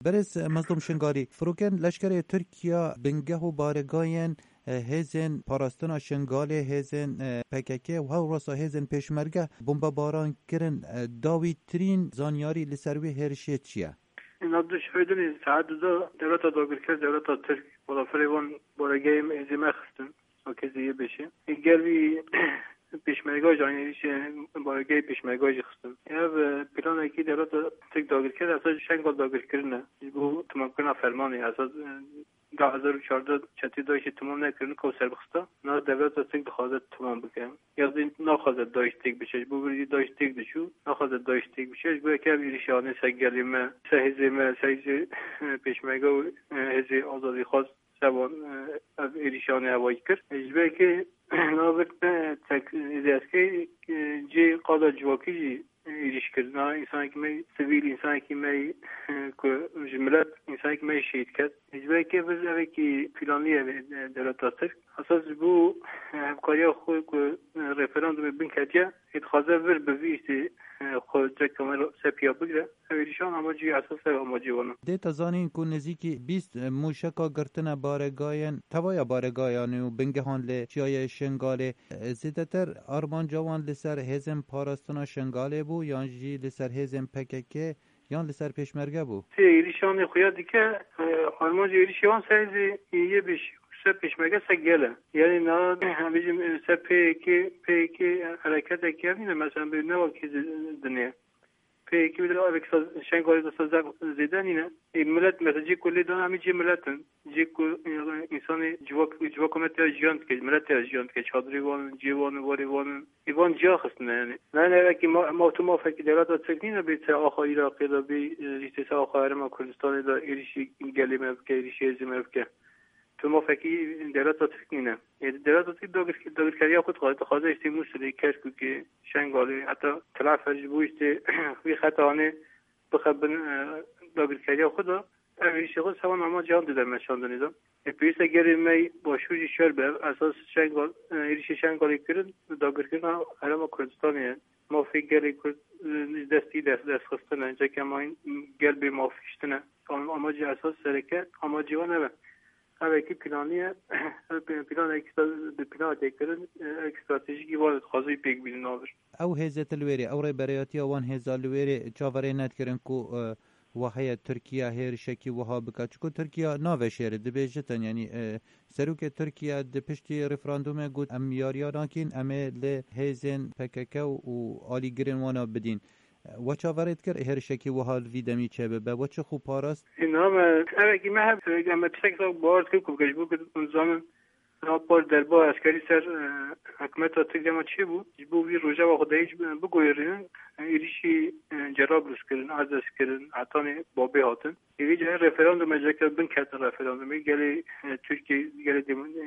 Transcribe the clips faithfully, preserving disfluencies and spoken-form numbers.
برس مظلوم شنگاری فروکن لشکر ترکیه بنگه و بارگاین هزن پاراستنا شنگال هزن پککه و هاو راسا هزن پیشمرگه بمبا باران کرن داوی ترین زانیاری لسروی هرشیه چیه؟ این عبدو شویدنی ساعت دو دولت داگرکر دولت ترک ولافریوان بارگه ازیمه خستن و کزیه بشه این گروی پیشمرگاه جانیش بارگه پیشمرگاه خستن یا پلان اکی دولت ترک داگرکر اساس شنگال داگرکر نه بو تمام فرمانی اساس دو هزار و چهارده چتی داشت تمام نکردن که سربسته نه دولت ترک بخواد تمام بکنه یا نخواد داشت تک بشه بو بری داشت تک دشو نخواد داشت تک بشه بو که ایرشانه سگلیم سهزم سهز پیشمرگاه هزی آزادی خواست سوان ایرشانه هوایی کرد اجبه که نابرد تک ازیسته جی قادا جواکی ایریش کردن انسان که می سیویل انسان که می که جملت انسان که می شهید کرد اجباری که بزرگی که فلانیه دولت ترک اساس بو همکاری خود که رفراندوم بین کردیا اتخاذه ور بویستی خود جکمال سپیا بگیره اولیشان اماجی اساس اماجی ونه دیتا زانین که نزدیکی بیست موشکا گرتن بارگاین توای بارگایانی و بنگهان ل چیای شنگاله زیادتر آرمان جوان لسر هزم پاراستنا شنگاله بو یا جی لسر هزم پککه یا لسر پیشمرگه بو سی ایلیشان خویادی که آرمان ایلیشان سایزی یه بیش سه پیشمرگه سگله یعنی نه همین سه پیکی پیکی حرکت کردن مثلا به نوع چیز دنیا پیکی بدل آبکس شنگاری دست زدن اینه این ملت مثلا جی کلی دان همی جی ملتن جی کل انسان جواک جواک مت جیانت که ملت جیانت که چادری وان جیوان واری وان ایوان جا خستنه یعنی نه نه که ما ما تو ما فکر دولت تکنین به تا آخر عراقی دا به ریست آخر ما کردستان دا ایریشی گلیم که ایریشی زمین که تو ما فکری دولت تکنینه یعنی دولت تک داگر داگر کاریا خود خواهد خواهد استیموس لی کرد که شنگالی حتی طرف فرجبویست وی خطانه بخبن داگر کاریا خدا اولیش خود سوان اما جهان دیدم نشان دادم پیش اگر می با شوری شر به اساس شنگال ایریش شنگالی کردن داگر کردن حالا کردستانیه ما فکر کرد دستی دست دست خستن اینجا که ما این گل به ما فیشتنه اما جه اساس سرکه اما جوانه به اولی که پلانیه پلان اکسترا پلان تکرار استراتژیکی وارد خواهی پیک بیرون آور. او هزت الویری او ری برایتی آوان هزال الویری چهارهایی نت کردن کو وحی ترکیه هر شکی وها بکات چکو ترکیه ناوه شهر دبیجتن یعنی سروک ترکیه دپشتی رفراندوم گود ام یاریا ناکین امه ل هزن پککه و آلی گرین وانا بدین و چه وارد کرد هر شکی و حال ویدمی چه به و چه خوب پاراست این هم اگه من هم اگه پیش که باز که کوب کشبو که اون زمان راپور دربار عسکری سر حکومت ترکیه ما چی بود بو وی روزا و خدایش بگویرن ایریشی جراب روز کردن عزاز کردن عطانی بابی هاتن یه جای رفراندوم اجرا بن کرد رفراندوم گلی ترکیه گلی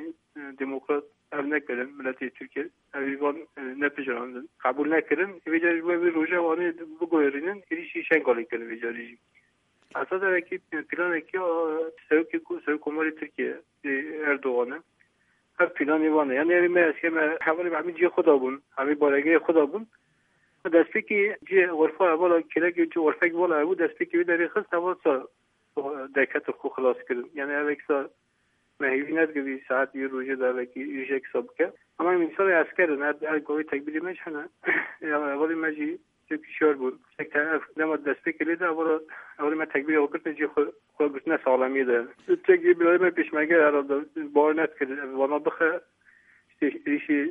دموکرات اول نکردن ملت ترکیه ایوان نپذیرندن قبول نکردن یه جای وی روزا و آن بگویرن ایریشی شنگالی کردن ویجاری اساس اکی پلان اکی سوکی سوکوماری ترکیه اردوغانه هر پلانی وانه یعنی من اسکی من حوالی به همین جی خدا بون همین بارگه خدا بون دستی که جی غرفه اولا کلگی جو غرفه اولا بود دستی که در خست اول سا دکت خو خلاص کردن یعنی اولی سا مهیوی ندگوی ساعت یه روزه در وکی ایش یک ساب که اما این مثال اسکر نه هر گوی تکبیری مجهنه اولی مجی جو کشور بود یک طرف نماد دستی که لیده اولا اولی من تکبیری اوکرد نجی خود خود گفتنه سالمی ده تکبیری بلای من پیشمگه هر بار ند کرد وانا بخه ایشی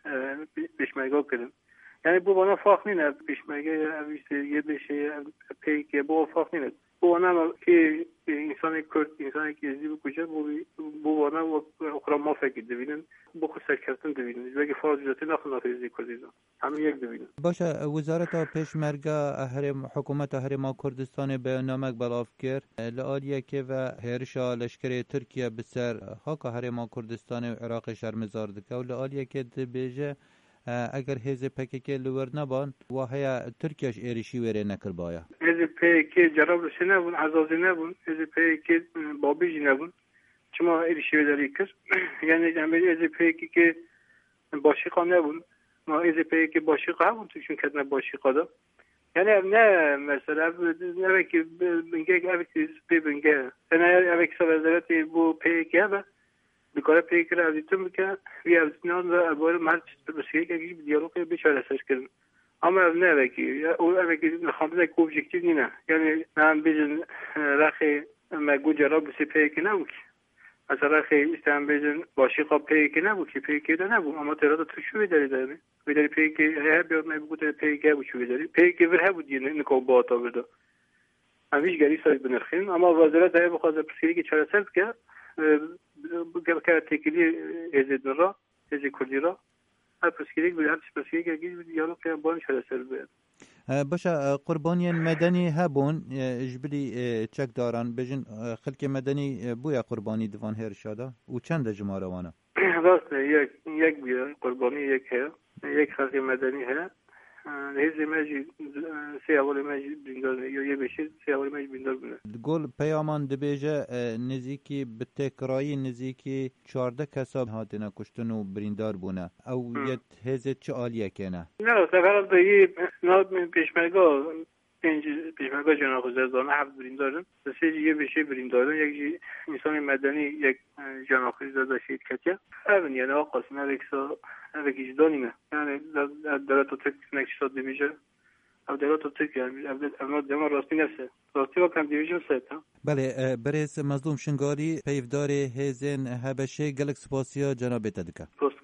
پیشمگه کردن یعنی بو وانا فاق نینه پیشمگه یه بشه پیک بو فاق نینه بو وانا که انسان کرد انسانی که ازی بو کجا بو وانا و اخرى ما فکر دوینن بو خود سرکرتن دوینن بگه فرض جاتی نخون نخون ازی کردیدن همه یک دوینن باشه وزارت پیشمرگه حکومت هرما کردستان بیاننامه بلاف کرد لآلیه که و هرشا لشکر ترکیه بسر حاکا هرما کردستان و عراق شرمزار دکه و لآلیه که بیجه اگر هیز پکیکه لور نبان و هیا ترکیش ایریشی وره نکر بایا هیز پکیکه جراب رسی نبون عزازی نبون هیز پکیکه بابیجی نبون چما ایریشی وداری کر یعنی جنبه هیز پکیکه باشیقا نبون ما هیز پکیکه باشیقا هبون توشون کدن باشیقا دا یعنی نه مثلا نه که بنگه اوکی سپی بنگه نه اوکی سوازرتی بو پیکه با بکار پیکر ازیتون میکنه وی از نان را بار مرد بسیاری که اگه دیالوگ بیشتر اساس کردن اما نه اوکی او اوکی نخواهد یک اوبجکتیو نینه یعنی من بیشتر رخی مگو جراب بسی پیک نبود مثلا خیلی استان بیشتر باشی خب پیک نبود که پیک ده نبود اما تراد تو شو بیداری داری بیداری پیک هر بیاد نبود پیک بود شو بیداری پیک ور بود یه نکو باتا برده همیشه گری سایت بنرخیم اما وزارت های بخواد پسیری که چهار سال که بگم که تکیلی ازد نرا ازد کلی را هر پسیری که هر پسیری که گیج بیارو که بان چهار سال بیاد باشه قربانیان مدنی هبون جبلی چک دارن بجن خلک مدنی بویا قربانی دوان هر شاده و چند جمعه روانه راست یک یک بیا قربانی یک هست یک خلک مدنی هست هیچ ماجی سیاولی ماجی بیندار یا یه بشه سیاولی ماجی بیندار بونه گل پیامان دبیجه نزیکی به تکرایی نزیکی چهارده کساب هاتنه کشتن و بریندار بونه او یه هزه چه عالیه کنه نه سفر به یه ناد پیشمرگاه پنج پیشمرگاه جناق زرزانه هفت بریندارن سه یه بشه بریندارن یک انسان مدنی یک جناق زرزانه شهید کچه اون یعنی آقا سنه رکسا وکیش دانیمه یعنی دولت و ترک نکشتاد دیویژن او دولت و ترک یعنی اما دما راستی نفسه راستی و کم دیویژن سه بله برس مظلوم شنگاری پیفدار هزین هبشه گلک سپاسیا جناب تدکه